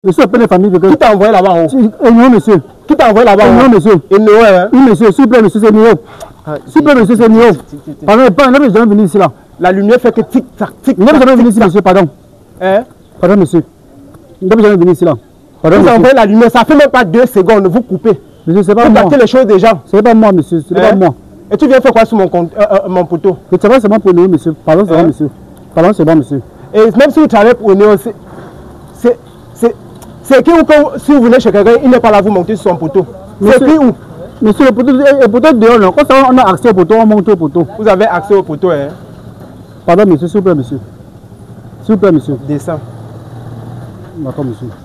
Monsieur, appelle la famille de quelqu'un. Qui t'a envoyé là-bas en haut? Non, monsieur. Qui t'a envoyé là-bas en haut? Non, monsieur. Et Noé, hein? Oui, monsieur, s'il vous plaît, monsieur, c'est Nio. S'il vous plaît, monsieur, c'est Nio. Pardon, il n'a jamais venu ici, là. La lumière fait que tic-tac, tic-tac. Il n'a jamais venu ici, monsieur, pardon. Hein? Pardon, monsieur. Il n'a jamais venu ici, là. Pardon, vous monsieur. envoyez la lumière, ça fait même pas 2 secondes, vous coupez. Monsieur, c'est pas vous moi. gâtez les choses des gens. C'est pas moi, monsieur, c'est pas moi. Et tu viens faire quoi sur mon poteau? Je travaille seulement pour nous, monsieur. Pardon, c'est bon, monsieur. Pardon, c'est bon, monsieur. Et même si vous travaillez pour nous, c'est écrit où quand si vous venez chez quelqu'un, il n'est pas là, vous montez sur son poteau. C'est écrit où? Monsieur, le poteau dehors, non. Quand on a accès au poteau, on monte au poteau. Vous avez accès au poteau, hein? Pardon, monsieur, s'il vous plaît, monsieur. S'il vous plaît, monsieur. Descends. D'accord, monsieur.